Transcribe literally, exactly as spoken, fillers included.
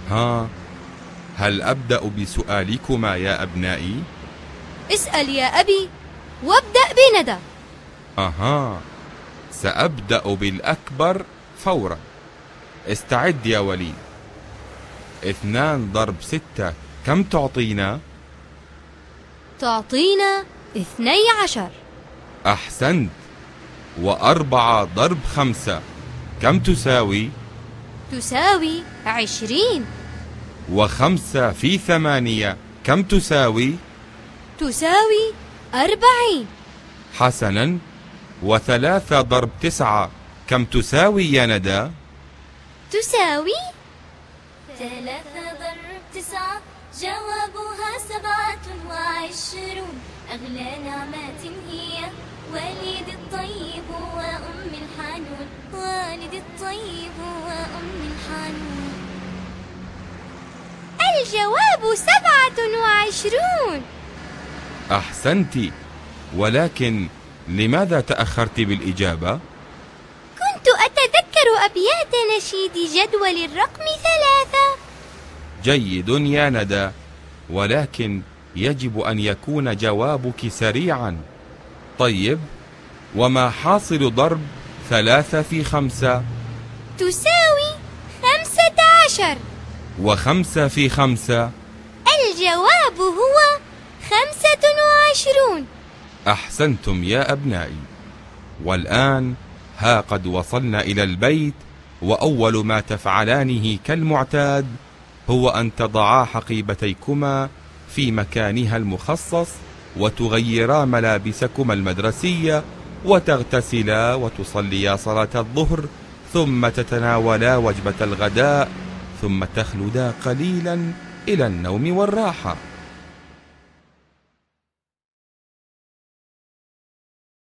ها، هل أبدأ بسؤالكما يا أبنائي؟ اسأل يا أبي وابدأ بندى. أها، سأبدأ بالأكبر فورا. استعد يا وليد. اثنان ضرب ستة كم تعطينا؟ تعطينا اثني عشر. أحسنت. وأربعة ضرب خمسة كم تساوي؟ تساوي عشرين. وخمسة في ثمانية كم تساوي؟ تساوي أربعين. حسنا. وثلاثة ضرب تسعة كم تساوي يا ندى؟ تساوي ثلاثة ضرب تسعة جوابها سبعة وعشرون. أغلى نعمات هي والد الطيب وأم الحنون. والد الطيب وأم الحنون. الجواب سبعة وعشرون. أحسنت، ولكن لماذا تأخرت بالإجابة؟ كنت أتذكر أبيات نشيد جدول الرقم ثلاثة. جيد يا ندى، ولكن يجب أن يكون جوابك سريعا. طيب، وما حاصل ضرب ثلاثة في خمسة؟ تساوي خمسة عشر. وخمسة في خمسة؟ الجواب هو خمسة وعشرون. أحسنتم يا أبنائي. والآن ها قد وصلنا إلى البيت، وأول ما تفعلانه كالمعتاد هو أن تضعا حقيبتيكما في مكانها المخصص، وتغيرا ملابسكما المدرسية، وتغتسلا وتصليا صلاة الظهر، ثم تتناولا وجبة الغداء، ثم تخلدا قليلا إلى النوم والراحة.